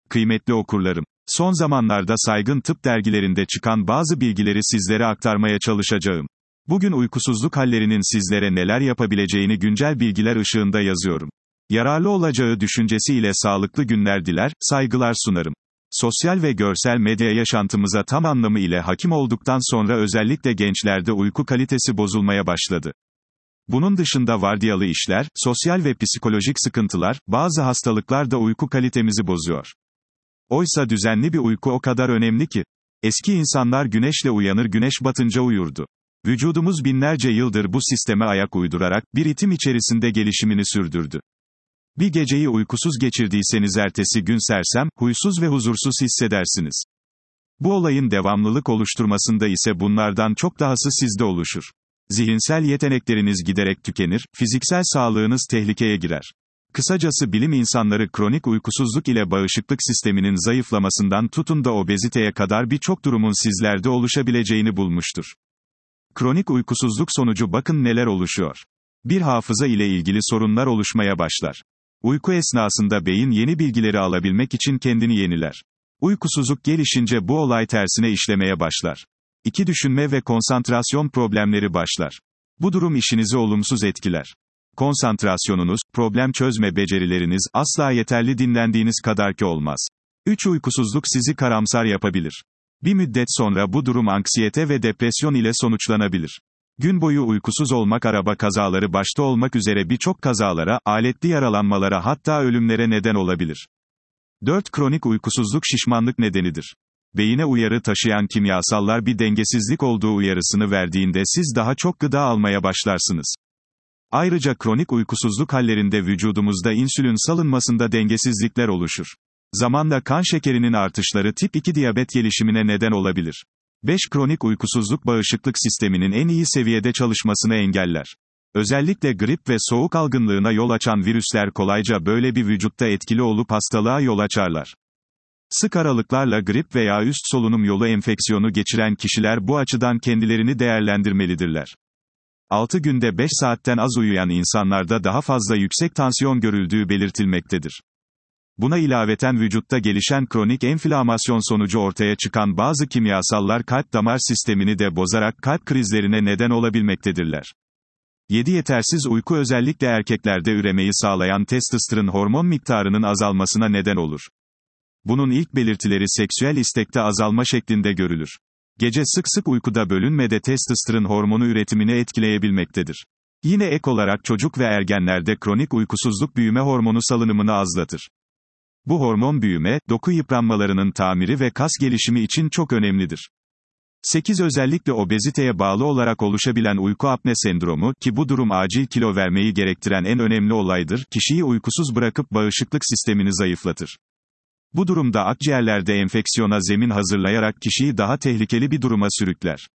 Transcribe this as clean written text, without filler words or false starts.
Kıymetli okurlarım, son zamanlarda saygın tıp dergilerinde çıkan bazı bilgileri sizlere aktarmaya çalışacağım. Bugün uykusuzluk hallerinin sizlere neler yapabileceğini güncel bilgiler ışığında yazıyorum. Yararlı olacağı düşüncesiyle sağlıklı günler diler, saygılar sunarım. Sosyal ve görsel medya yaşantımıza tam anlamı ile hakim olduktan sonra özellikle gençlerde uyku kalitesi bozulmaya başladı. Bunun dışında vardiyalı işler, sosyal ve psikolojik sıkıntılar, bazı hastalıklar da uyku kalitemizi bozuyor. Oysa düzenli bir uyku o kadar önemli ki. Eski insanlar güneşle uyanır, güneş batınca uyurdu. Vücudumuz binlerce yıldır bu sisteme ayak uydurarak, bir ritim içerisinde gelişimini sürdürdü. Bir geceyi uykusuz geçirdiyseniz ertesi gün sersem, huysuz ve huzursuz hissedersiniz. Bu olayın devamlılık oluşturmasında ise bunlardan çok dahası sizde oluşur. Zihinsel yetenekleriniz giderek tükenir, fiziksel sağlığınız tehlikeye girer. Kısacası bilim insanları kronik uykusuzluk ile bağışıklık sisteminin zayıflamasından tutun da obeziteye kadar birçok durumun sizlerde oluşabileceğini bulmuştur. Kronik uykusuzluk sonucu bakın neler oluşuyor. Bir hafıza ile ilgili sorunlar oluşmaya başlar. Uyku esnasında beyin yeni bilgileri alabilmek için kendini yeniler. Uykusuzluk gelişince bu olay tersine işlemeye başlar. İki düşünme ve konsantrasyon problemleri başlar. Bu durum işinizi olumsuz etkiler. Konsantrasyonunuz, problem çözme becerileriniz, asla yeterli dinlendiğiniz kadarki olmaz. 3. Uykusuzluk sizi karamsar yapabilir. Bir müddet sonra bu durum anksiyete ve depresyon ile sonuçlanabilir. Gün boyu uykusuz olmak araba kazaları başta olmak üzere birçok kazalara, aletli yaralanmalara hatta ölümlere neden olabilir. 4. Kronik uykusuzluk şişmanlık nedenidir. Beyine uyarı taşıyan kimyasallar bir dengesizlik olduğu uyarısını verdiğinde siz daha çok gıda almaya başlarsınız. Ayrıca kronik uykusuzluk hallerinde vücudumuzda insülin salınmasında dengesizlikler oluşur. Zamanla kan şekerinin artışları tip 2 diyabet gelişimine neden olabilir. 5. Kronik uykusuzluk bağışıklık sisteminin en iyi seviyede çalışmasını engeller. Özellikle grip ve soğuk algınlığına yol açan virüsler kolayca böyle bir vücutta etkili olup hastalığa yol açarlar. Sık aralıklarla grip veya üst solunum yolu enfeksiyonu geçiren kişiler bu açıdan kendilerini değerlendirmelidirler. 6 günde 5 saatten az uyuyan insanlarda daha fazla yüksek tansiyon görüldüğü belirtilmektedir. Buna ilaveten vücutta gelişen kronik enflamasyon sonucu ortaya çıkan bazı kimyasallar kalp damar sistemini de bozarak kalp krizlerine neden olabilmektedirler. 7. Yetersiz uyku özellikle erkeklerde üremeyi sağlayan testosteron hormon miktarının azalmasına neden olur. Bunun ilk belirtileri seksüel istekte azalma şeklinde görülür. Gece sık sık uykuda bölünme de testosteron hormonu üretimini etkileyebilmektedir. Yine ek olarak çocuk ve ergenlerde kronik uykusuzluk büyüme hormonu salınımını azlatır. Bu hormon büyüme, doku yıpranmalarının tamiri ve kas gelişimi için çok önemlidir. 8. Özellikle obeziteye bağlı olarak oluşabilen uyku apne sendromu, ki bu durum acil kilo vermeyi gerektiren en önemli olaydır, kişiyi uykusuz bırakıp bağışıklık sistemini zayıflatır. Bu durumda akciğerlerde enfeksiyona zemin hazırlayarak kişiyi daha tehlikeli bir duruma sürükler.